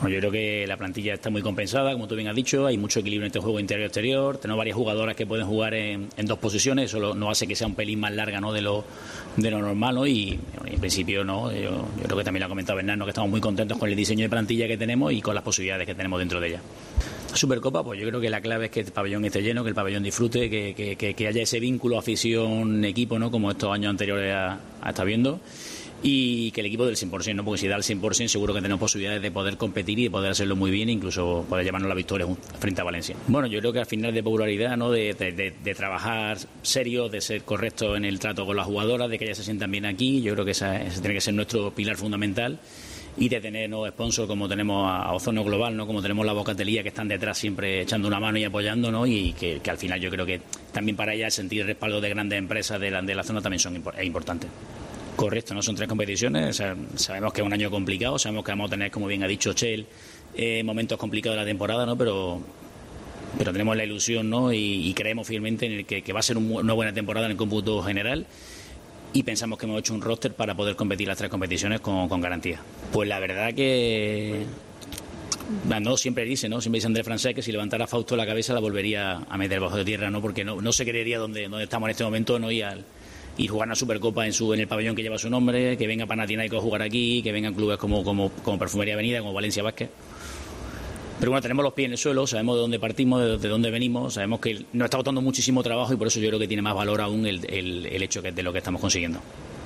Bueno, yo creo que la plantilla está muy compensada, como tú bien has dicho, hay mucho equilibrio entre juego interior-exterior, tenemos varias jugadoras que pueden jugar en dos posiciones, eso no hace que sea un pelín más larga, ¿no?, de lo normal, ¿no? Y en principio no, yo creo que también lo ha comentado Bernardo, que estamos muy contentos con el diseño de plantilla que tenemos y con las posibilidades que tenemos dentro de ella. La Supercopa, pues yo creo que la clave es que el pabellón esté lleno, que el pabellón disfrute, que haya ese vínculo afición-equipo, ¿no?, como estos años anteriores ha estado viendo. Y que el equipo del 100%, ¿no? Porque si da el 100% seguro que tenemos posibilidades de poder competir y de poder hacerlo muy bien, incluso poder llevarnos la victoria frente a Valencia. Bueno, yo creo que al final de popularidad, ¿no?, de trabajar serio, de ser correcto en el trato con las jugadoras, de que ellas se sientan bien aquí, yo creo que ese tiene que ser nuestro pilar fundamental, y de tener, ¿no?, sponsors como tenemos a Ozono Global, ¿no?, como tenemos la Bocatelía, que están detrás siempre echando una mano y apoyando, ¿no?, y que al final yo creo que también para ellas sentir el respaldo de grandes empresas de la zona también es importante. Correcto, no son 3 competiciones, o sea, sabemos que es un año complicado, sabemos que vamos a tener, como bien ha dicho Chel, momentos complicados de la temporada, ¿no?, pero tenemos la ilusión, ¿no?, y creemos firmemente en el que va a ser una buena temporada en el cómputo general, y pensamos que hemos hecho un roster para poder competir las 3 competiciones con garantía. Pues la verdad que no siempre dice Andrés Francés que si levantara Fausto la cabeza la volvería a meter bajo de tierra, ¿no?, porque no se creería dónde estamos en este momento, ¿no?, y jugar una Supercopa en el pabellón que lleva su nombre, que venga Panathinaikos a jugar aquí, que vengan clubes como Perfumería Avenida, como Valencia Basket. Pero bueno, tenemos los pies en el suelo, sabemos de dónde partimos, de dónde venimos, sabemos que nos está costando muchísimo trabajo, y por eso yo creo que tiene más valor aún el hecho de lo que estamos consiguiendo.